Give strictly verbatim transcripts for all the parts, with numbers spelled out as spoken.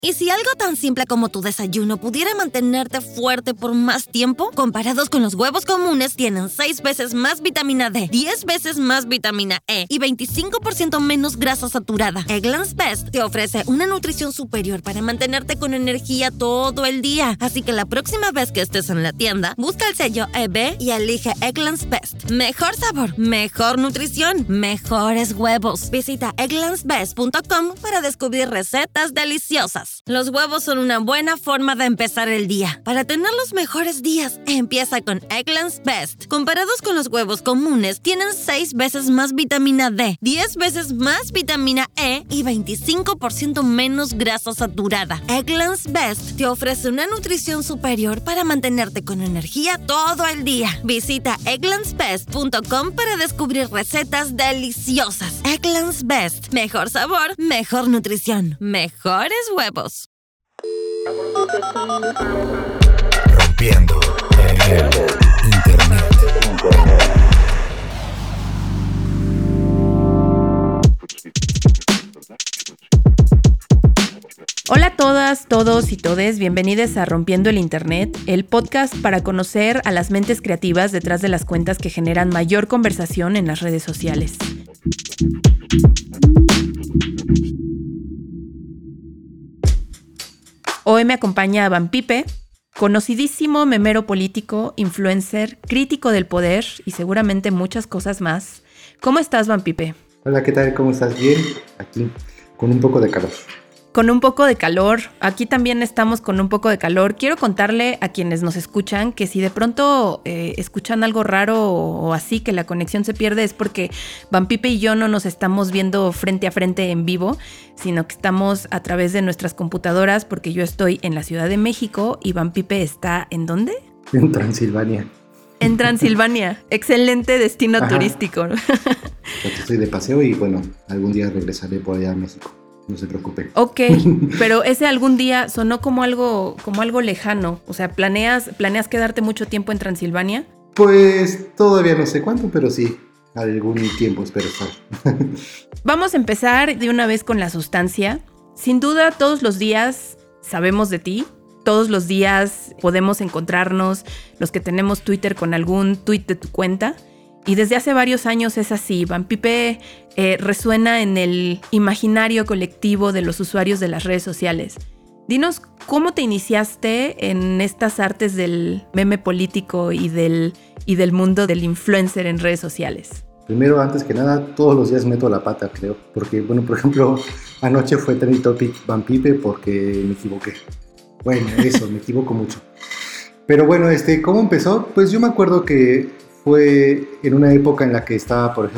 ¿Y si algo tan simple como tu desayuno pudiera mantenerte fuerte por más tiempo? Comparados con los huevos comunes, tienen seis veces más vitamina D, diez veces más vitamina E y veinticinco por ciento menos grasa saturada. Eggland's Best te ofrece una nutrición superior para mantenerte con energía todo el día. Así que la próxima vez que estés en la tienda, busca el sello E B y elige Eggland's Best. Mejor sabor, mejor nutrición, mejores huevos. Visita egglands best punto com para descubrir recetas deliciosas. Los huevos son una buena forma de empezar el día. Para tener los mejores días, empieza con Eggland's Best. Comparados con los huevos comunes, tienen seis veces más vitamina D, diez veces más vitamina E y veinticinco por ciento menos grasa saturada. Eggland's Best te ofrece una nutrición superior para mantenerte con energía todo el día. Visita egglands best punto com para descubrir recetas deliciosas. Eggland's Best. Mejor sabor, mejor nutrición, mejores huevos. Rompiendo el internet. Hola a todas, todos y todes, bienvenidos a Rompiendo el Internet, el podcast para conocer a las mentes creativas detrás de las cuentas que generan mayor conversación en las redes sociales. Hoy me acompaña Van Pipe, conocidísimo memero político, influencer, crítico del poder y seguramente muchas cosas más. ¿Cómo estás, Van Pipe? Hola, ¿qué tal? ¿Cómo estás? Bien, aquí, con un poco de calor. Con un poco de calor, aquí también estamos con un poco de calor. Quiero contarle a quienes nos escuchan que si de pronto eh, escuchan algo raro o, o así, que la conexión se pierde, es porque Van Pipe y yo no nos estamos viendo frente a frente en vivo, sino que estamos a través de nuestras computadoras, porque yo estoy en la Ciudad de México y Van Pipe está ¿en dónde? En Transilvania. En Transilvania, excelente destino Ajá. turístico. Estoy de paseo y bueno, algún día regresaré por allá a México. No se preocupe. Ok, pero ese algún día sonó como algo, como algo lejano. O sea, ¿planeas, ¿planeas quedarte mucho tiempo en Transilvania? Pues todavía no sé cuánto, pero sí, algún tiempo espero estar. Vamos a empezar de una vez con la sustancia. Sin duda, todos los días sabemos de ti. Todos los días podemos encontrarnos, los que tenemos Twitter, con algún tweet de tu cuenta. Y desde hace varios años es así. Van Pipe eh, resuena en el imaginario colectivo de los usuarios de las redes sociales. Dinos, ¿cómo te iniciaste en estas artes del meme político y del, y del mundo del influencer en redes sociales? Primero, antes que nada, todos los días meto la pata, creo. Porque, bueno, por ejemplo, anoche fue trending topic Van Pipe porque me equivoqué. Bueno, eso, me equivoco mucho. Pero bueno, este, ¿cómo empezó? Pues yo me acuerdo que fue en una época en la que estaba, por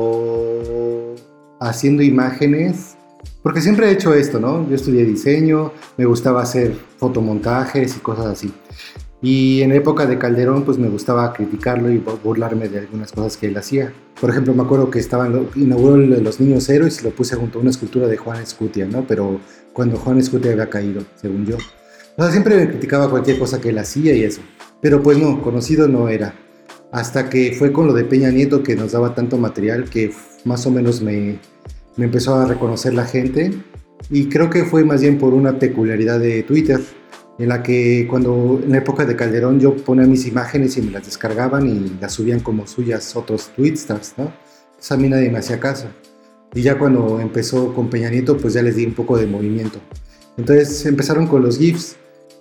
ejemplo, haciendo imágenes, porque siempre he hecho esto, ¿no? Yo estudié diseño, me gustaba hacer fotomontajes y cosas así. Y en la época de Calderón, pues me gustaba criticarlo y burlarme de algunas cosas que él hacía. Por ejemplo, me acuerdo que estaba en lo, inauguró el de los niños héroes y lo puse junto a una escultura de Juan Escutia, ¿no? Pero cuando Juan Escutia había caído, según yo. O sea, siempre me criticaba cualquier cosa que él hacía y eso. Pero pues no, conocido no era. Hasta que fue con lo de Peña Nieto que nos daba tanto material que más o menos me, me empezó a reconocer la gente. Y creo que fue más bien por una peculiaridad de Twitter, en la que cuando en la época de Calderón yo ponía mis imágenes y me las descargaban y las subían como suyas otros tweetstars, ¿no? Entonces a mí nadie me hacía caso. Y ya cuando empezó con Peña Nieto, pues ya les di un poco de movimiento. Entonces empezaron con los GIFs,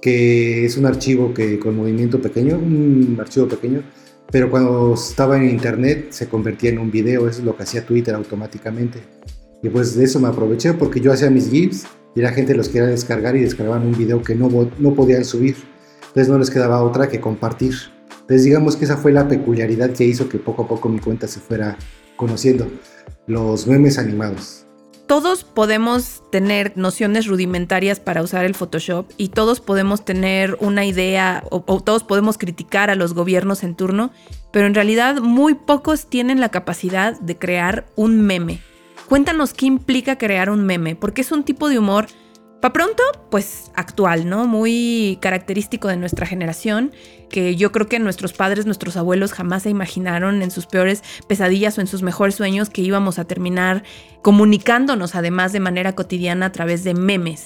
que es un archivo que con movimiento pequeño, un archivo pequeño, pero cuando estaba en internet se convertía en un video. Eso es lo que hacía Twitter automáticamente. Y pues de eso me aproveché, porque yo hacía mis GIFs y la gente los quería descargar y descargaban un video que no, no podían subir. Entonces no les quedaba otra que compartir. Entonces digamos que esa fue la peculiaridad que hizo que poco a poco mi cuenta se fuera conociendo. Los memes animados. Todos podemos tener nociones rudimentarias para usar el Photoshop y todos podemos tener una idea o, o todos podemos criticar a los gobiernos en turno, pero en realidad muy pocos tienen la capacidad de crear un meme. Cuéntanos qué implica crear un meme, porque es un tipo de humor, pa' pronto, pues actual, ¿no? Muy característico de nuestra generación, que yo creo que nuestros padres, nuestros abuelos jamás se imaginaron en sus peores pesadillas o en sus mejores sueños que íbamos a terminar comunicándonos además de manera cotidiana a través de memes.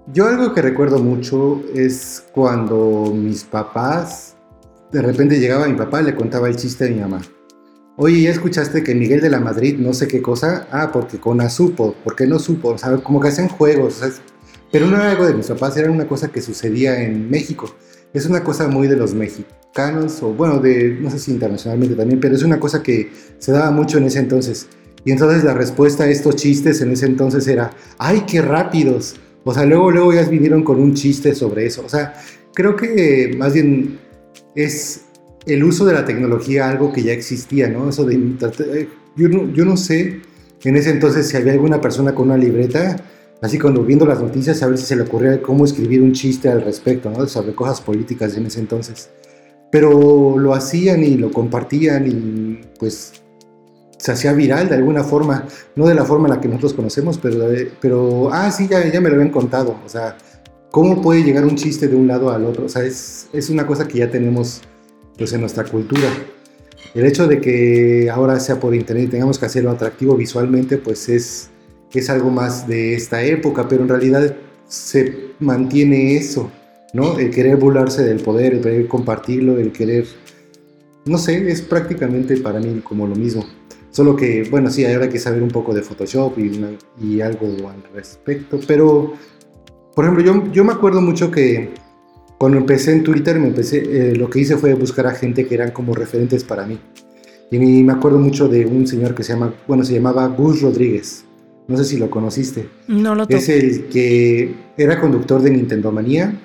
Yo algo que recuerdo mucho es cuando mis papás, de repente llegaba mi papá y le contaba el chiste de mi mamá. Oye, ¿ya escuchaste que Miguel de la Madrid no sé qué cosa? Ah, porque Cona supo, porque no supo, o sea, como que hacen juegos, o sea, pero no era algo de mis papás, era una cosa que sucedía en México. Es una cosa muy de los mexicanos, o bueno, de no sé si internacionalmente también, pero es una cosa que se daba mucho en ese entonces. Y entonces la respuesta a estos chistes en ese entonces era, ¡ay, qué rápidos! O sea, luego, luego ya vinieron con un chiste sobre eso. O sea, creo que más bien es el uso de la tecnología algo que ya existía, ¿no? Eso de, yo no, yo no sé en ese entonces si había alguna persona con una libreta, así cuando viendo las noticias, a ver si se le ocurría cómo escribir un chiste al respecto, ¿no? Sobre cosas políticas en ese entonces. Pero lo hacían y lo compartían y pues se hacía viral de alguna forma, no de la forma en la que nosotros conocemos, pero, pero ah, sí, ya, ya me lo habían contado. O sea, ¿cómo puede llegar un chiste de un lado al otro? O sea, es, es una cosa que ya tenemos pues, en nuestra cultura. El hecho de que ahora sea por internet y tengamos que hacerlo atractivo visualmente, pues es, es algo más de esta época, pero en realidad se mantiene eso, ¿no? El querer burlarse del poder, el querer compartirlo, el querer... No sé, es prácticamente para mí como lo mismo. Solo que, bueno, sí, ahora hay que saber un poco de Photoshop y, una, y algo al respecto. Pero, por ejemplo, yo, yo me acuerdo mucho que cuando empecé en Twitter, me empecé, eh, lo que hice fue buscar a gente que eran como referentes para mí. Y me acuerdo mucho de un señor que se llama, bueno, se llamaba Gus Rodríguez. No sé si lo conociste. No lo toco. Es el que era conductor de Nintendo Manía,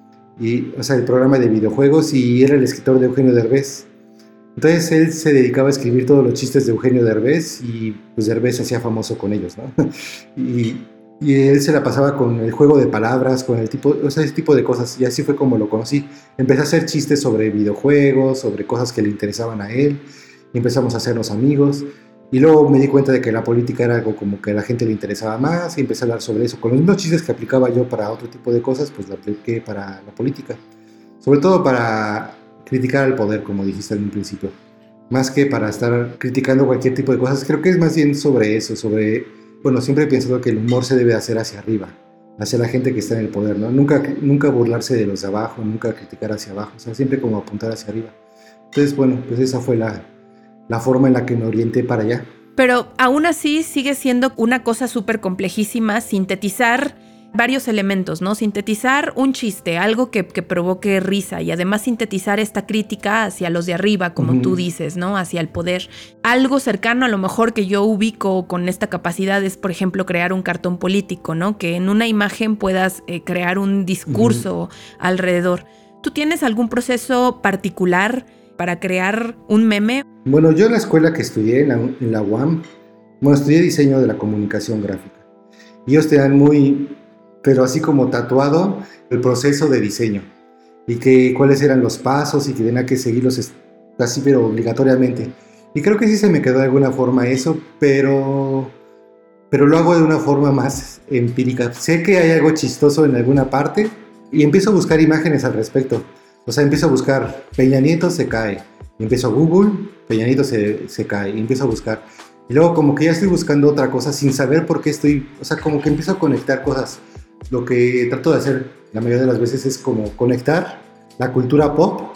y, o sea, el programa de videojuegos, y era el escritor de Eugenio Derbez. Entonces él se dedicaba a escribir todos los chistes de Eugenio Derbez y pues Derbez se hacía famoso con ellos, ¿no? y, y él se la pasaba con el juego de palabras, con el tipo, o sea, ese tipo de cosas, y así fue como lo conocí. Empecé a hacer chistes sobre videojuegos, sobre cosas que le interesaban a él, y empezamos a hacernos amigos, y luego me di cuenta de que la política era algo como que a la gente le interesaba más, y empecé a hablar sobre eso. Con los mismos chistes que aplicaba yo para otro tipo de cosas, pues lo apliqué para la política, sobre todo para criticar al poder, como dijiste en un principio, más que para estar criticando cualquier tipo de cosas. Creo que es más bien sobre eso, sobre, bueno, siempre he pensado que el humor se debe hacer hacia arriba, hacia la gente que está en el poder, ¿no? Nunca, nunca burlarse de los de abajo, nunca criticar hacia abajo, o sea, siempre como apuntar hacia arriba. Entonces, bueno, pues esa fue la, la forma en la que me orienté para allá. Pero aún así sigue siendo una cosa súper complejísima sintetizar varios elementos, ¿no? Sintetizar un chiste, algo que, que provoque risa, y además sintetizar esta crítica hacia los de arriba, como uh-huh. tú dices, ¿no? Hacia el poder. Algo cercano a lo mejor que yo ubico con esta capacidad es, por ejemplo, crear un cartón político, ¿no? Que en una imagen puedas eh, crear un discurso uh-huh. alrededor. ¿Tú tienes algún proceso particular para crear un meme? Bueno, yo en la escuela que estudié, en la, en la U A M, bueno, estudié diseño de la comunicación gráfica. Y ellos te dan muy... pero así como tatuado el proceso de diseño y que cuáles eran los pasos y que tenía que seguirlos así pero obligatoriamente, y creo que sí se me quedó de alguna forma eso, pero pero lo hago de una forma más empírica. Sé que hay algo chistoso en alguna parte y empiezo a buscar imágenes al respecto. O sea, empiezo a buscar Peña Nieto se cae, y empiezo a Google Peña Nieto se, se cae, y empiezo a buscar, y luego como que ya estoy buscando otra cosa sin saber por qué estoy, o sea, como que empiezo a conectar cosas. Lo que trato de hacer la mayoría de las veces es como conectar la cultura pop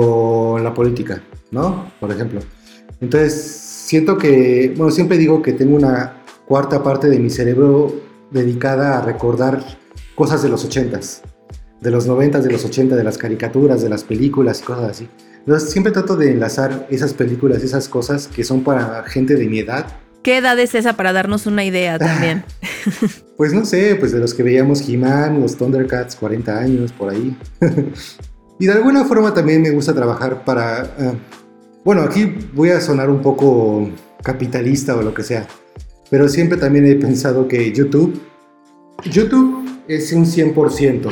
con la política, ¿no? Por ejemplo. Entonces, siento que, bueno, siempre digo que tengo una cuarta parte de mi cerebro dedicada a recordar cosas de los ochentas, de los noventas, de los ochenta, de las caricaturas, de las películas y cosas así. Entonces, siempre trato de enlazar esas películas, esas cosas que son para gente de mi edad. ¿Qué edad es esa para darnos una idea también? Pues no sé, pues de los que veíamos He-Man, los Thundercats, cuarenta años, por ahí. Y de alguna forma también me gusta trabajar para... Uh, bueno, aquí voy a sonar un poco capitalista o lo que sea, pero siempre también he pensado que YouTube... YouTube es un cien por ciento.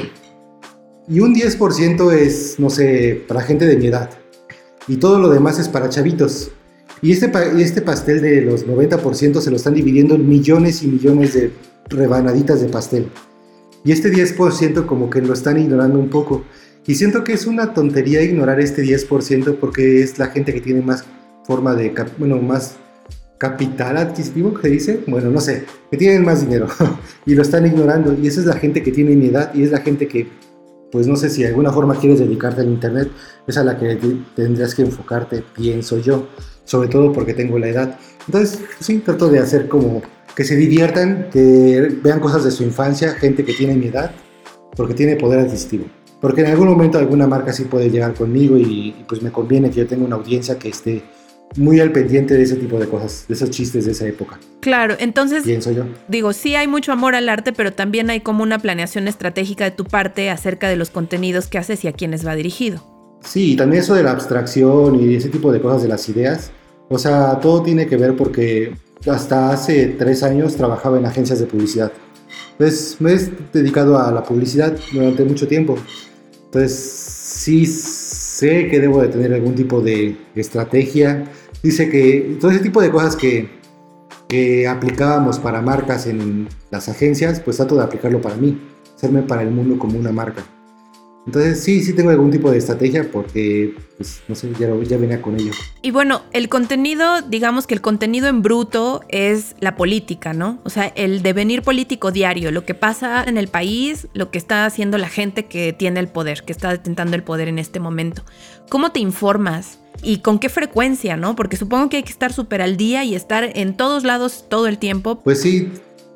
Y un diez por ciento es, no sé, para gente de mi edad. Y todo lo demás es para chavitos. Y este, este pastel de los noventa por ciento se lo están dividiendo en millones y millones de rebanaditas de pastel. Y este diez por ciento como que lo están ignorando un poco. Y siento que es una tontería ignorar este diez por ciento porque es la gente que tiene más forma de... Bueno, más capital adquisitivo, que se dice, bueno, no sé, que tienen más dinero y lo están ignorando, y esa es la gente que tiene mi edad y es la gente que, pues no sé si de alguna forma quieres dedicarte al internet, es a la que te, tendrías que enfocarte, pienso yo, sobre todo porque tengo la edad. Entonces, sí, trato de hacer como que se diviertan, que vean cosas de su infancia, gente que tiene mi edad, porque tiene poder adquisitivo. Porque en algún momento alguna marca sí puede llegar conmigo y, y pues me conviene que yo tenga una audiencia que esté muy al pendiente de ese tipo de cosas, de esos chistes de esa época. Claro, entonces, pienso yo. Digo, sí hay mucho amor al arte, pero también hay como una planeación estratégica de tu parte acerca de los contenidos que haces y a quiénes va dirigido. Sí, y también eso de la abstracción y ese tipo de cosas de las ideas, o sea, todo tiene que ver porque hasta hace tres años trabajaba en agencias de publicidad. Entonces me he dedicado a la publicidad durante mucho tiempo. Entonces sí sé que debo de tener algún tipo de estrategia. Dice que todo ese tipo de cosas que, que aplicábamos para marcas en las agencias, pues trato de aplicarlo para mí, hacerme para el mundo como una marca. Entonces sí, sí tengo algún tipo de estrategia porque, pues, no sé, ya, ya venía con ello. Y bueno, el contenido, digamos que el contenido en bruto es la política, ¿no? O sea, el devenir político diario, lo que pasa en el país, lo que está haciendo la gente que tiene el poder, que está detentando el poder en este momento. ¿Cómo te informas? ¿Y con qué frecuencia, no? Porque supongo que hay que estar súper al día y estar en todos lados todo el tiempo. Pues sí,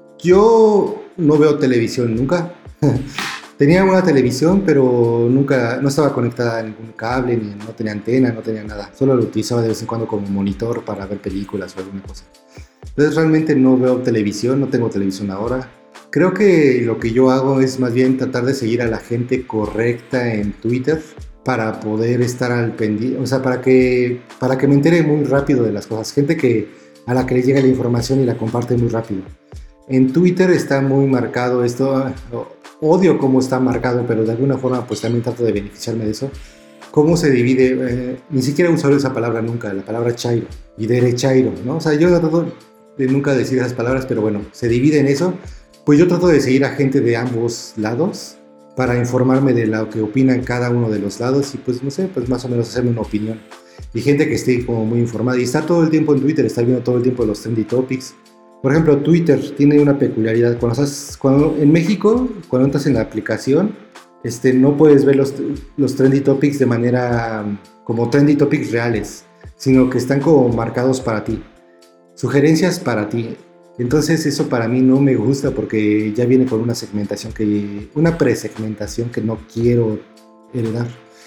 yo no veo televisión nunca. Tenía una televisión, pero nunca, no estaba conectada a ningún cable, ni no tenía antena, no tenía nada. Solo lo utilizaba de vez en cuando como monitor para ver películas o alguna cosa. Entonces realmente no veo televisión, no tengo televisión ahora. Creo que lo que yo hago es más bien tratar de seguir a la gente correcta en Twitter para poder estar al pendiente, o sea, para que, para que me entere muy rápido de las cosas. Gente que, a la que le llega la información y la comparte muy rápido. En Twitter está muy marcado esto, odio cómo está marcado, pero de alguna forma pues también trato de beneficiarme de eso. Cómo se divide, eh, ni siquiera he usado esa palabra nunca, la palabra chairo y derechairo, ¿no? O sea, yo no trato de nunca decir esas palabras, pero bueno, se divide en eso. Pues yo trato de seguir a gente de ambos lados para informarme de lo que opinan cada uno de los lados y pues no sé, pues más o menos hacerme una opinión. Y gente que esté como muy informada y está todo el tiempo en Twitter, está viendo todo el tiempo los trendy topics. Por ejemplo, Twitter tiene una peculiaridad. Cuando estás, cuando, en México, cuando entras en la aplicación, este, no puedes ver los, los trendy topics de manera como trendy topics reales, sino que están como marcados para ti, sugerencias para ti. Entonces eso para mí no me gusta porque ya viene con una segmentación que, una presegmentación que no quiero heredar.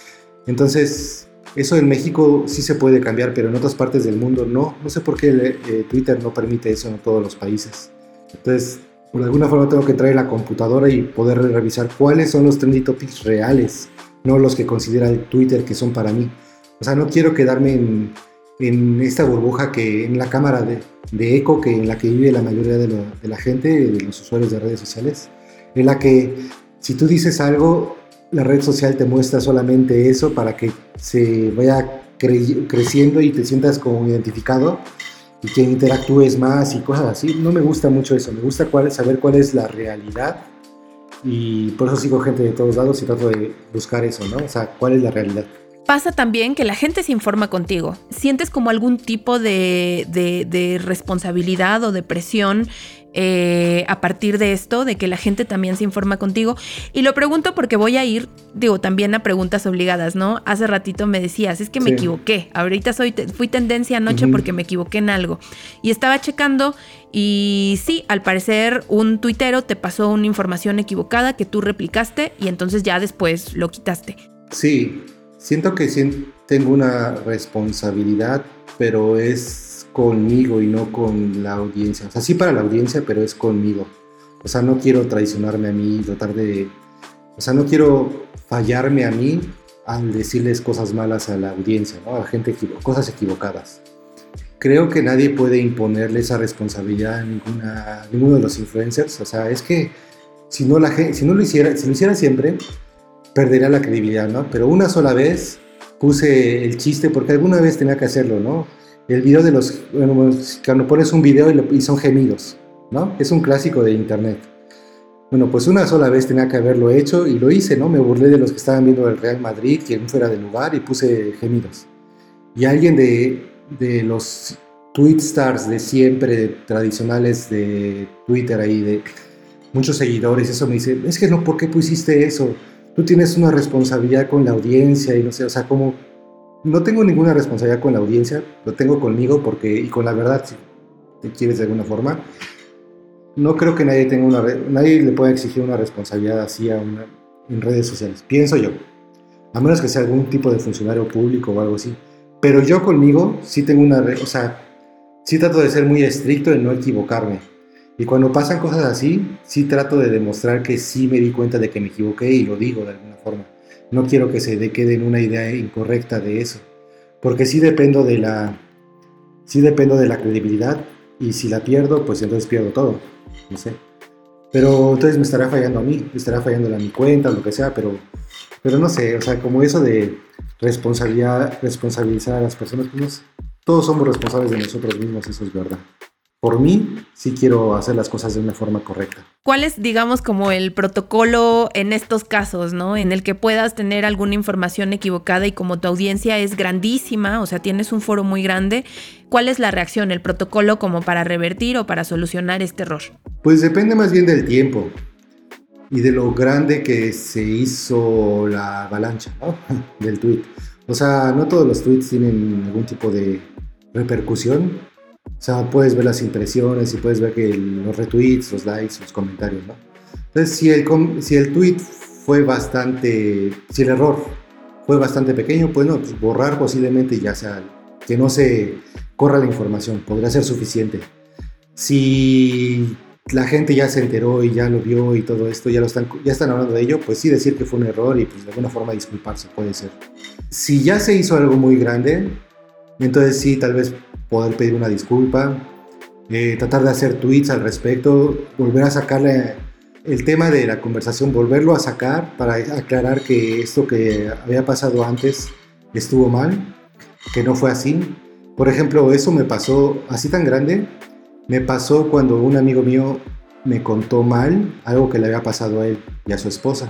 Entonces eso en México sí se puede cambiar, pero en otras partes del mundo no. No sé por qué eh, Twitter no permite eso en todos los países. Entonces, por alguna forma tengo que traer la computadora y poder revisar cuáles son los trendy topics reales, no los que considera el Twitter que son para mí. O sea, no quiero quedarme en, en esta burbuja, que en la cámara de, de eco que en la que vive la mayoría de, lo, de la gente, de los usuarios de redes sociales, en la que si tú dices algo, la red social te muestra solamente eso para que se vaya cre- creciendo y te sientas como identificado y que interactúes más y cosas así. No me gusta mucho eso, me gusta cuál, saber cuál es la realidad y por eso sigo gente de todos lados y trato de buscar eso, ¿no? O sea, cuál es la realidad. Pasa también que la gente se informa contigo. ¿Sientes como algún tipo de, de, de responsabilidad o de presión eh, a partir de esto, de que la gente también se informa contigo? Y lo pregunto porque voy a ir, digo, también a preguntas obligadas, ¿no? Hace ratito me decías, es que me sí. equivoqué. Ahorita soy te- fui tendencia anoche uh-huh. porque me equivoqué en algo. Y estaba checando y sí, al parecer un tuitero te pasó una información equivocada que tú replicaste y entonces ya después lo quitaste. Sí. Siento que sí tengo una responsabilidad, pero es conmigo y no con la audiencia. O sea, sí para la audiencia, pero es conmigo. O sea, no quiero traicionarme a mí, tratar de... O sea, no quiero fallarme a mí al decirles cosas malas a la audiencia, ¿no? A la gente, equivo- cosas equivocadas. Creo que nadie puede imponerle esa responsabilidad a, ninguna, a ninguno de los influencers. O sea, es que si no, la gente, si no lo hiciera, si lo hiciera siempre, perdería la credibilidad, ¿no? Pero una sola vez puse el chiste porque alguna vez tenía que hacerlo, ¿no? El video de los... Bueno, cuando pones un video y, lo, y son gemidos, ¿no? Es un clásico de internet. Bueno, pues una sola vez tenía que haberlo hecho y lo hice, ¿no? Me burlé de los que estaban viendo el Real Madrid, que fuera de lugar, y puse gemidos. Y alguien de, de los tweet stars de siempre, de tradicionales de Twitter ahí, de muchos seguidores, eso me dice, es que no, ¿por qué pusiste eso? Tú tienes una responsabilidad con la audiencia y no sé, o sea, como no tengo ninguna responsabilidad con la audiencia, lo tengo conmigo porque, y con la verdad, si te quieres de alguna forma, no creo que nadie tenga una, nadie le pueda exigir una responsabilidad así a una, en redes sociales, pienso yo, a menos que sea algún tipo de funcionario público o algo así, pero yo conmigo sí tengo una, o sea, sí trato de ser muy estricto en no equivocarme, y cuando pasan cosas así, sí trato de demostrar que sí me di cuenta de que me equivoqué y lo digo de alguna forma. No quiero que se quede en una idea incorrecta de eso, porque sí dependo de la, sí dependo de la credibilidad, y si la pierdo, pues entonces pierdo todo, no sé. Pero entonces me estará fallando a mí, me estará fallando a mi cuenta, lo que sea, pero, pero no sé, o sea, como eso de responsabilidad, responsabilizar a las personas, pues todos somos responsables de nosotros mismos, eso es verdad. Por mí, sí quiero hacer las cosas de una forma correcta. ¿Cuál es, digamos, como el protocolo en estos casos, ¿no? En el que puedas tener alguna información equivocada y como tu audiencia es grandísima, o sea, tienes un foro muy grande, ¿cuál es la reacción, el protocolo como para revertir o para solucionar este error? Pues depende más bien del tiempo y de lo grande que se hizo la avalancha, ¿no? Del tweet. O sea, no todos los tweets tienen algún tipo de repercusión. O sea, puedes ver las impresiones y puedes ver que los retweets, los likes, los comentarios, ¿no? Entonces, si el, si el tweet fue bastante, si el error fue bastante pequeño, pues no, pues borrar posiblemente ya sea, que no se corra la información, podría ser suficiente. Si la gente ya se enteró y ya lo vio y todo esto, ya, lo están, ya están hablando de ello, pues sí decir que fue un error y pues de alguna forma disculparse, puede ser. Si ya se hizo algo muy grande, entonces sí, tal vez poder pedir una disculpa, eh, tratar de hacer tweets al respecto, volver a sacarle el tema de la conversación, volverlo a sacar para aclarar que esto que había pasado antes estuvo mal, que no fue así. Por ejemplo, eso me pasó así tan grande, me pasó cuando un amigo mío me contó mal algo que le había pasado a él y a su esposa,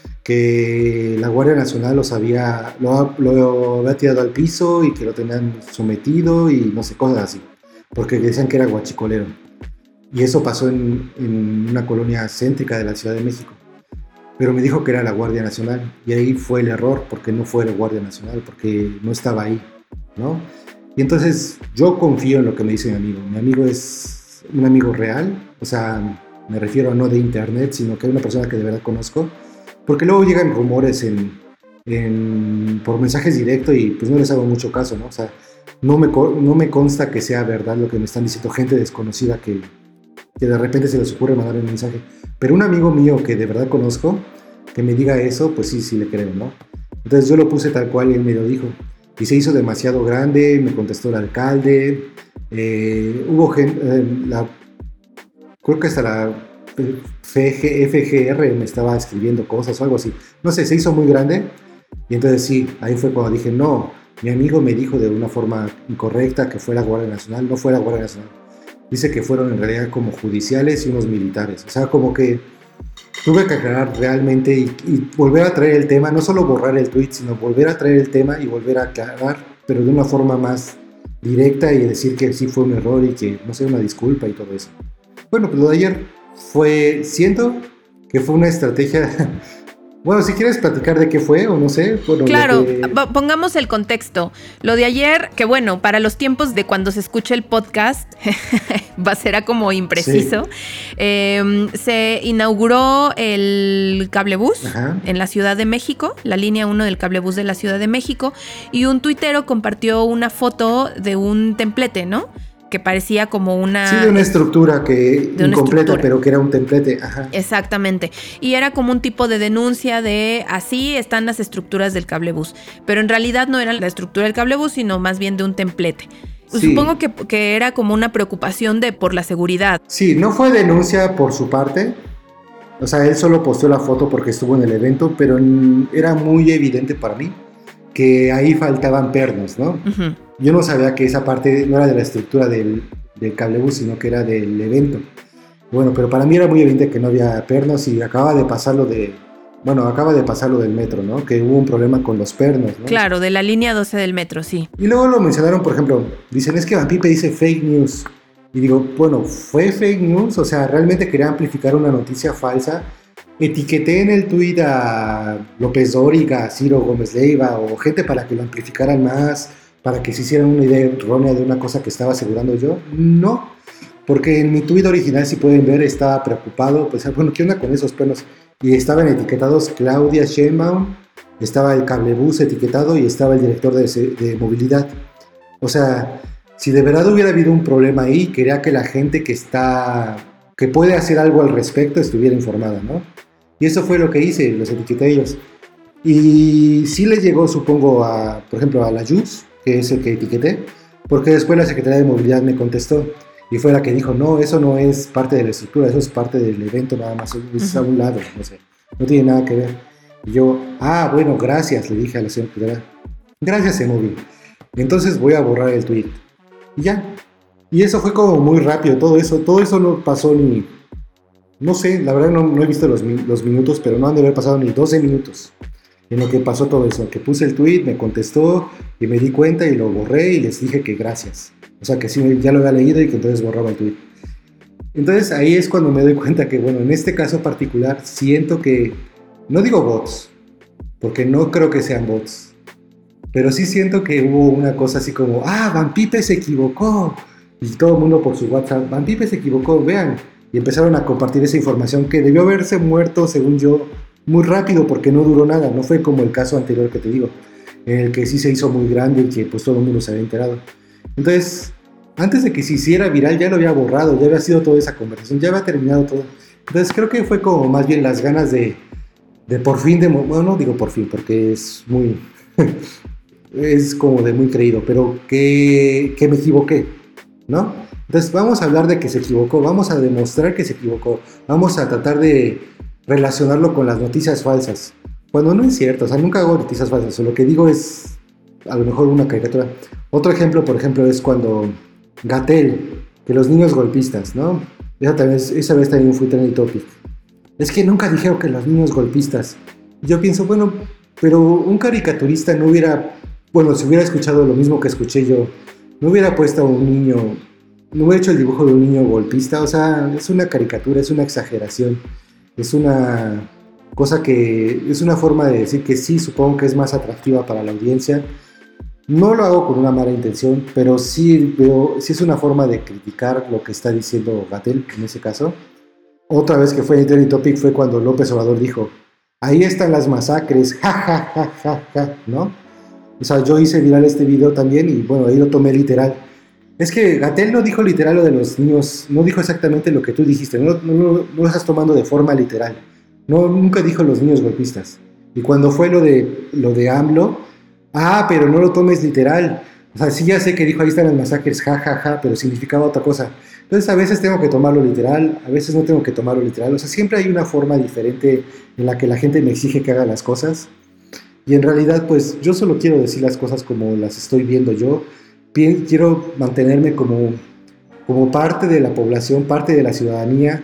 que la Guardia Nacional los había, lo, lo había tirado al piso y que lo tenían sometido y no sé, cosas así, porque decían que era guachicolero. Y eso pasó en, en una colonia céntrica de la Ciudad de México. Pero me dijo que era la Guardia Nacional y ahí fue el error, porque no fue la Guardia Nacional, porque no estaba ahí, ¿no? Y entonces yo confío en lo que me dice mi amigo. Mi amigo es un amigo real, o sea, me refiero a no de internet, sino que es una persona que de verdad conozco. Porque luego llegan rumores en, en, por mensajes directos y pues no les hago mucho caso, ¿no? O sea, no me, no me consta que sea verdad lo que me están diciendo gente desconocida que, que de repente se les ocurre mandar un mensaje. Pero un amigo mío que de verdad conozco, que me diga eso, pues sí, sí le creo, ¿no? Entonces yo lo puse tal cual y él me lo dijo. Y se hizo demasiado grande, me contestó el alcalde, eh, hubo gente, eh, la, creo que hasta la F G R me estaba escribiendo cosas o algo así, no sé, se hizo muy grande y entonces sí, ahí fue cuando dije no, mi amigo me dijo de una forma incorrecta que fue la Guardia Nacional, no fue la Guardia Nacional, dice que fueron en realidad como judiciales y unos militares, o sea, como que tuve que aclarar realmente y, y volver a traer el tema, no solo borrar el tweet, sino volver a traer el tema y volver a aclarar, pero de una forma más directa y decir que sí fue un error y que no sé, una disculpa y todo eso. Bueno, pues lo de ayer fue, siento que fue una estrategia. Bueno, si quieres platicar de qué fue o no sé. Bueno, claro, que... pongamos el contexto. Lo de ayer, que bueno, para los tiempos de cuando se escuche el podcast, va a ser como impreciso. Sí. Eh, se inauguró el cablebús Ajá. en la Ciudad de México, la línea uno del cablebús de la Ciudad de México, y un tuitero compartió una foto de un templete, ¿no? Que parecía como una... Sí, de una estructura que una incompleta, estructura. Pero que era un templete. Ajá. Exactamente. Y era como un tipo de denuncia de así están las estructuras del cablebús. Pero en realidad no era la estructura del cablebús, sino más bien de un templete. Sí. Supongo que, que era como una preocupación de por la seguridad. Sí, no fue denuncia por su parte. O sea, él solo posteó la foto porque estuvo en el evento, pero era muy evidente para mí que ahí faltaban pernos, ¿no? Uh-huh. Yo no sabía que esa parte no era de la estructura del, del cablebús, sino que era del evento. Bueno, pero para mí era muy evidente que no había pernos y acababa de pasar lo de bueno, acaba de pasar lo del metro, ¿no? Que hubo un problema con los pernos, ¿no? Claro, de la línea doce del metro, sí. Y luego lo mencionaron, por ejemplo, dicen, es que Van Pipe dice fake news. Y digo, bueno, ¿fue fake news? O sea, ¿realmente quería amplificar una noticia falsa? Etiqueté en el tuit a López Dóriga, a Ciro Gómez Leiva o gente para que lo amplificaran más, para que se hicieran una idea errónea de una cosa que estaba asegurando yo. No, porque en mi tuit original, si pueden ver, estaba preocupado, pues, bueno, ¿qué onda con esos pernos? Y estaban etiquetados Claudia Sheinbaum, estaba el cablebús etiquetado y estaba el director de, de movilidad. O sea, si de verdad hubiera habido un problema ahí, quería que la gente que está, que puede hacer algo al respecto estuviera informada, ¿no? Y eso fue lo que hice, los etiqueté a ellos. Y sí les llegó, supongo, a, por ejemplo, a la Yus, que es el que etiqueté, porque después la Secretaría de Movilidad me contestó y fue la que dijo, no, eso no es parte de la estructura, eso es parte del evento nada más, es a un lado, no sé, no tiene nada que ver. Y yo, ah, bueno, gracias, le dije a la señora, gracias, Emovi. Entonces voy a borrar el tweet. Y ya. Y eso fue como muy rápido, todo eso, todo eso no pasó ni, no sé, la verdad no, no he visto los, los minutos, pero no han de haber pasado ni doce minutos en lo que pasó todo eso, que puse el tweet, me contestó y me di cuenta y lo borré y les dije que gracias. O sea, que sí, ya lo había leído y que entonces borraba el tweet. Entonces ahí es cuando me doy cuenta que, bueno, en este caso particular siento que, no digo bots, porque no creo que sean bots, pero sí siento que hubo una cosa así como, ah, Van Pipe se equivocó. Y todo el mundo por su WhatsApp, Van Pipe se equivocó, vean. Y empezaron a compartir esa información que debió haberse muerto, según yo, muy rápido porque no duró nada. No fue como el caso anterior que te digo, en el que sí se hizo muy grande y que pues todo el mundo se había enterado. Entonces, antes de que se hiciera viral ya lo había borrado, ya había sido toda esa conversación, ya había terminado todo. Entonces creo que fue como más bien las ganas de, de por fin, de, bueno, no digo por fin porque es muy, es como de muy creído, pero que, que me equivoqué, ¿no? Entonces vamos a hablar de que se equivocó, vamos a demostrar que se equivocó, vamos a tratar de relacionarlo con las noticias falsas, cuando no es cierto, o sea, nunca hago noticias falsas, lo que digo es a lo mejor una caricatura. Otro ejemplo, por ejemplo, es cuando Gatell, que los niños golpistas, ¿no? Esa, también, esa vez también fue trending topic. Es que nunca dijeron que los niños golpistas. Yo pienso, bueno, pero un caricaturista no hubiera, bueno, si hubiera escuchado lo mismo que escuché yo, no hubiera puesto a un niño, no hubiera hecho el dibujo de un niño golpista. O sea, es una caricatura, es una exageración, es una cosa que, es una forma de decir que sí, supongo que es más atractiva para la audiencia. No lo hago con una mala intención, pero sí veo, sí es una forma de criticar lo que está diciendo Gatell en ese caso. Otra vez que fue en Trending Topic fue cuando López Obrador dijo, ahí están las masacres, ja, ja, ja, ja, ja, ¿no? O sea, yo hice viral este video también y bueno, ahí lo tomé literal. Es que Gatell no dijo literal lo de los niños, no dijo exactamente lo que tú dijiste, no, no, no, no lo estás tomando de forma literal. No, nunca dijo los niños golpistas. Y cuando fue lo de, lo de AMLO, ah, pero no lo tomes literal. O sea, sí ya sé que dijo ahí están las masacres, ja, ja, ja, pero significaba otra cosa. Entonces a veces tengo que tomarlo literal, a veces no tengo que tomarlo literal. O sea, siempre hay una forma diferente en la que la gente me exige que haga las cosas. Y en realidad, pues, yo solo quiero decir las cosas como las estoy viendo yo. Quiero mantenerme como, como parte de la población, parte de la ciudadanía.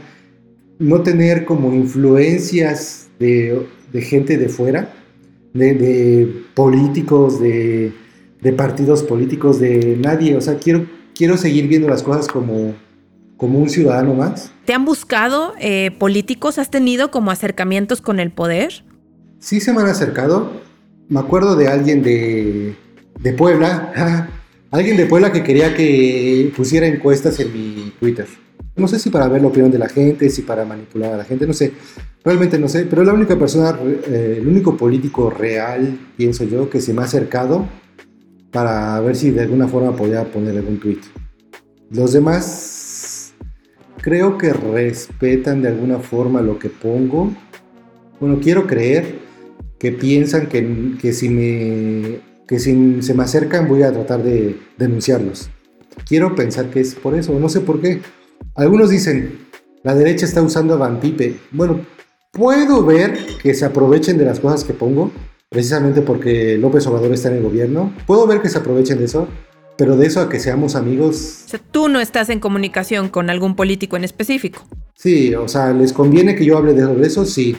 No tener como influencias de, de gente de fuera. De, de políticos, de, de partidos políticos, de nadie. O sea, quiero, quiero seguir viendo las cosas como, como un ciudadano más. ¿Te han buscado eh, políticos? ¿Has tenido como acercamientos con el poder? Sí se me han acercado. Me acuerdo de alguien de, de Puebla. Alguien de Puebla que quería que pusiera encuestas en mi Twitter. No sé si para ver la opinión de la gente, si para manipular a la gente, no sé. Realmente no sé, pero la única persona, eh, el único político real, pienso yo, que se me ha acercado para ver si de alguna forma podía poner algún tweet. Los demás creo que respetan de alguna forma lo que pongo. Bueno, quiero creer que piensan que, que, si, me, que si se me acercan voy a tratar de denunciarlos. Quiero pensar que es por eso, no sé por qué. Algunos dicen, la derecha está usando a Van Pipe. Bueno, puedo ver que se aprovechen de las cosas que pongo, precisamente porque López Obrador está en el gobierno. Puedo ver que se aprovechen de eso, pero de eso a que seamos amigos... O sea, tú no estás en comunicación con algún político en específico. Sí, o sea, ¿les conviene que yo hable de eso? Sí.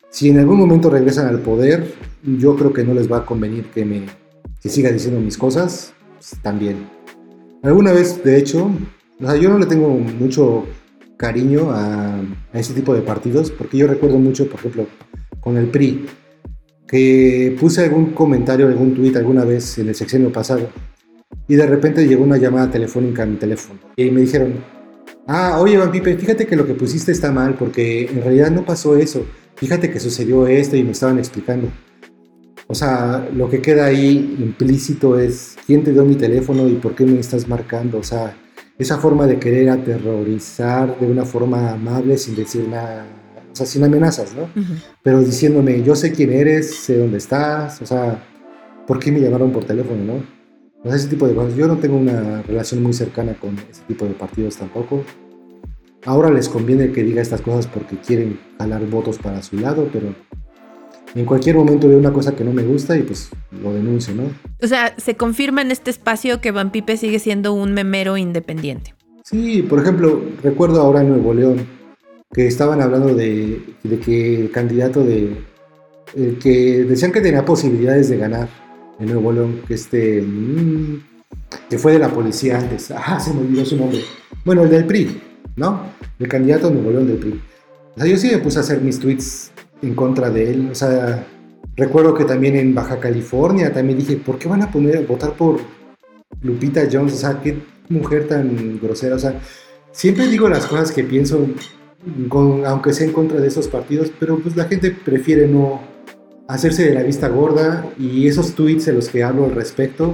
Si en algún momento regresan al poder, yo creo que no les va a convenir que me que siga diciendo mis cosas, pues, también. Alguna vez, de hecho, o sea, yo no le tengo mucho cariño a, a ese tipo de partidos, porque yo recuerdo mucho, por ejemplo, con el P R I, que puse algún comentario, algún tuit alguna vez en el sexenio pasado, y de repente llegó una llamada telefónica a mi teléfono, y me dijeron, ah, oye, Van Pipe, fíjate que lo que pusiste está mal, porque en realidad no pasó eso, fíjate que sucedió esto, y me estaban explicando. O sea, lo que queda ahí implícito es quién te dio mi teléfono y por qué me estás marcando. O sea, esa forma de querer aterrorizar de una forma amable sin decir nada, o sea, sin amenazas, ¿no? Uh-huh. Pero diciéndome, yo sé quién eres, sé dónde estás, o sea, ¿por qué me llamaron por teléfono, no? O sea, ese tipo de cosas. Yo no tengo una relación muy cercana con ese tipo de partidos tampoco. Ahora les conviene que diga estas cosas porque quieren jalar votos para su lado, pero en cualquier momento veo una cosa que no me gusta y pues lo denuncio, ¿no? O sea, se confirma en este espacio que Van Pipe sigue siendo un memero independiente. Sí, por ejemplo, recuerdo ahora en Nuevo León que estaban hablando de, de que el candidato de... El que decían que tenía posibilidades de ganar en Nuevo León, que este... Mmm, que fue de la policía antes. Ah, se me olvidó su nombre. Bueno, el del P R I, ¿no? El candidato de Nuevo León del P R I. O sea, yo sí me puse a hacer mis tweets en contra de él. O sea, recuerdo que también en Baja California también dije, ¿por qué van a poner a votar por Lupita Jones? O sea, qué mujer tan grosera. O sea, siempre digo las cosas que pienso, con, aunque sea en contra de esos partidos, pero pues la gente prefiere no hacerse de la vista gorda, y esos tweets de los que hablo al respecto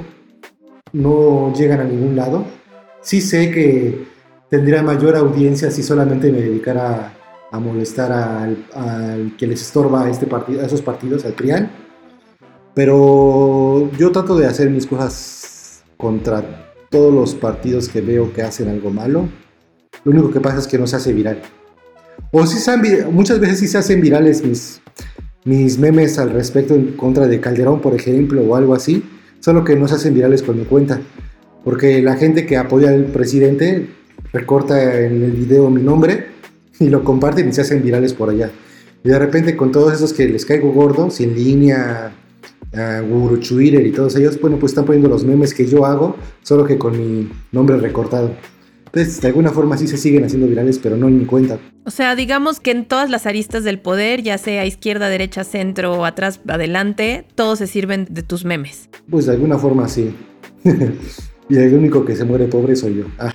no llegan a ningún lado. Sí sé que tendría mayor audiencia si solamente me dedicara a molestar al, al que les estorba a, este partido, a esos partidos, al PRIAN, pero yo trato de hacer mis cosas contra todos los partidos que veo que hacen algo malo. Lo único que pasa es que no se hace viral, o si se han, muchas veces sí se hacen virales mis, mis memes al respecto en contra de Calderón, por ejemplo, o algo así, solo que no se hacen virales con mi cuenta, porque la gente que apoya al presidente recorta en el video mi nombre y lo comparten y se hacen virales por allá. Y de repente con todos esos que les caigo gordo, Sin Línea, uh, Guru, Twitter y todos ellos, bueno, pues están poniendo los memes que yo hago, solo que con mi nombre recortado. Entonces, de alguna forma sí se siguen haciendo virales, pero no en mi cuenta. O sea, digamos que en todas las aristas del poder, ya sea izquierda, derecha, centro, atrás, adelante, todos se sirven de tus memes. Pues de alguna forma sí. Y el único que se muere pobre soy yo. Ah.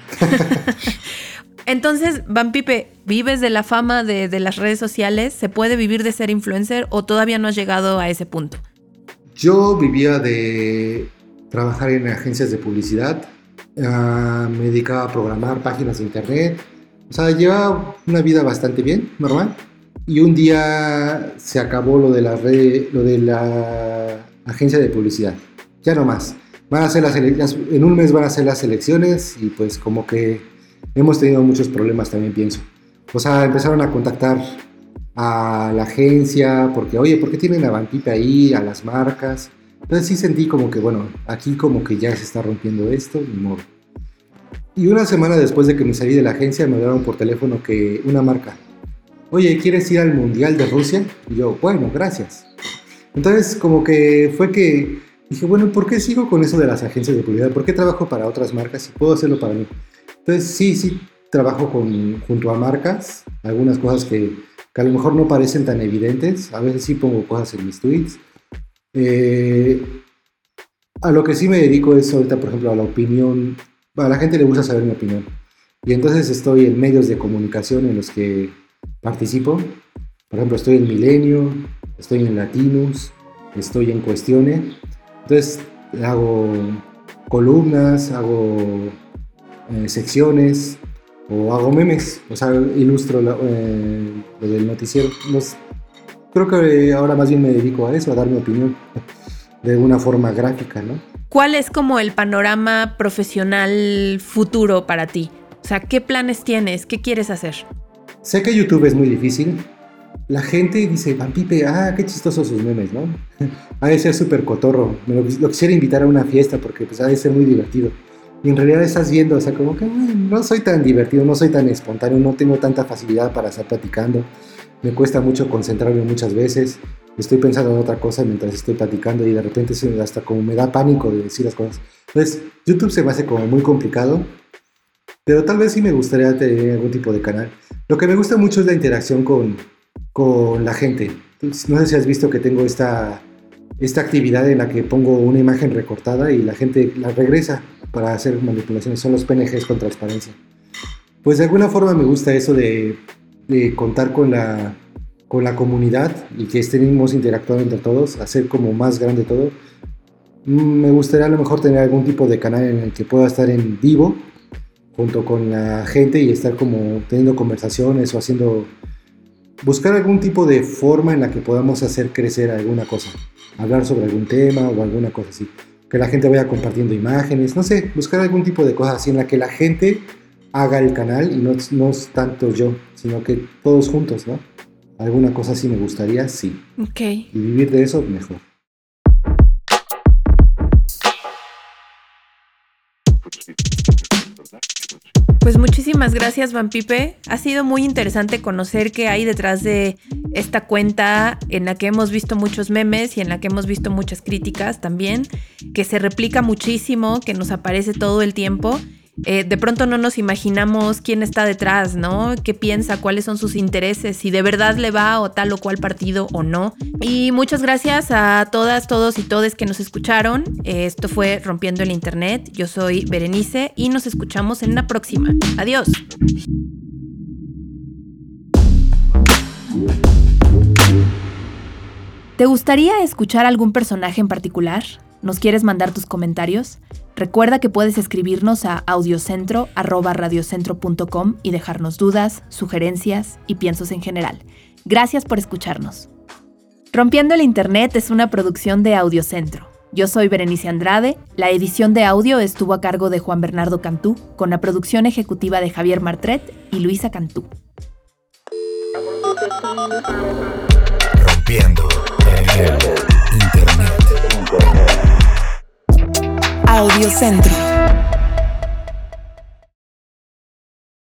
Entonces, Van Pipe, ¿vives de la fama de, de las redes sociales? ¿Se puede vivir de ser influencer o todavía no has llegado a ese punto? Yo vivía de trabajar en agencias de publicidad, uh, me dedicaba a programar páginas de internet, o sea, llevaba una vida bastante bien, normal, y un día se acabó lo de la red, lo de la agencia de publicidad, ya no más. Van a hacer las ele- en un mes van a hacer las elecciones y pues como que hemos tenido muchos problemas también, pienso. O sea, empezaron a contactar a la agencia porque, oye, ¿por qué tienen a Van Pipe ahí, a las marcas? Entonces sí sentí como que, bueno, aquí como que ya se está rompiendo esto, ni modo. Y una semana después de que me salí de la agencia me hablaron por teléfono que una marca, oye, ¿quieres ir al Mundial de Rusia? Y yo, bueno, gracias. Entonces como que fue que dije, bueno, ¿por qué sigo con eso de las agencias de publicidad? ¿Por qué trabajo para otras marcas si puedo hacerlo para mí? Entonces sí, sí trabajo con, junto a marcas, algunas cosas que, que a lo mejor no parecen tan evidentes, a veces sí pongo cosas en mis tweets. Eh, a lo que sí me dedico es ahorita, por ejemplo, a la opinión. A la gente le gusta saber mi opinión. Y entonces estoy en medios de comunicación en los que participo. Por ejemplo, estoy en Milenio, estoy en Latinus, estoy en Cuestione. Entonces hago columnas, hago eh, secciones o hago memes, o sea, ilustro la, eh, lo del noticiero. Los, creo que ahora más bien me dedico a eso, a dar mi opinión de una forma gráfica, ¿no? ¿Cuál es como el panorama profesional futuro para ti? O sea, ¿qué planes tienes? ¿Qué quieres hacer? Sé que YouTube es muy difícil. La gente dice, Van Pipe, ah, qué chistosos sus memes, ¿no? Ha de ser súper cotorro. Me lo, lo quisiera invitar a una fiesta porque pues ha de ser muy divertido. Y en realidad estás viendo, o sea, como que bueno, no soy tan divertido, no soy tan espontáneo, no tengo tanta facilidad para estar platicando. me cuesta mucho concentrarme muchas veces, estoy pensando en otra cosa mientras estoy platicando y de repente se, hasta como me da pánico de decir las cosas. Entonces, YouTube se me hace como muy complicado, pero tal vez sí me gustaría tener algún tipo de canal. Lo que me gusta mucho es la interacción con, con la gente. Entonces, no sé si has visto que tengo esta, esta actividad en la que pongo una imagen recortada y la gente la regresa para hacer manipulaciones. Son los P N Gs con transparencia. Pues de alguna forma me gusta eso de, de contar con la, con la comunidad y que estemos interactuando entre todos, hacer como más grande todo. Me gustaría a lo mejor tener algún tipo de canal en el que pueda estar en vivo junto con la gente y estar como teniendo conversaciones o haciendo, buscar algún tipo de forma en la que podamos hacer crecer alguna cosa, hablar sobre algún tema o alguna cosa así, que la gente vaya compartiendo imágenes, no sé, buscar algún tipo de cosa así en la que la gente haga el canal y no, no tanto yo, sino que todos juntos, ¿no? Alguna cosa así me gustaría, sí. Ok. Y vivir de eso, mejor. Pues muchísimas gracias, Van Pipe. Ha sido muy interesante conocer qué hay detrás de esta cuenta en la que hemos visto muchos memes y en la que hemos visto muchas críticas también, que se replica muchísimo, que nos aparece todo el tiempo. Eh, de pronto no nos imaginamos quién está detrás, ¿no? ¿Qué piensa? ¿Cuáles son sus intereses? Si de verdad le va a tal o cual partido o no. Y muchas gracias a todas, todos y todes que nos escucharon. Eh, esto fue Rompiendo el Internet. Yo soy Berenice y nos escuchamos en la próxima. Adiós. ¿Te gustaría escuchar algún personaje en particular? ¿Nos quieres mandar tus comentarios? Recuerda que puedes escribirnos a audiocentro arroba radiocentro punto com y dejarnos dudas, sugerencias y piensos en general. Gracias por escucharnos. Rompiendo el Internet es una producción de Audiocentro. Yo soy Berenice Andrade. La edición de audio estuvo a cargo de Juan Bernardo Cantú, con la producción ejecutiva de Javier Martret y Luisa Cantú. Rompiendo el Internet. Audiocentro.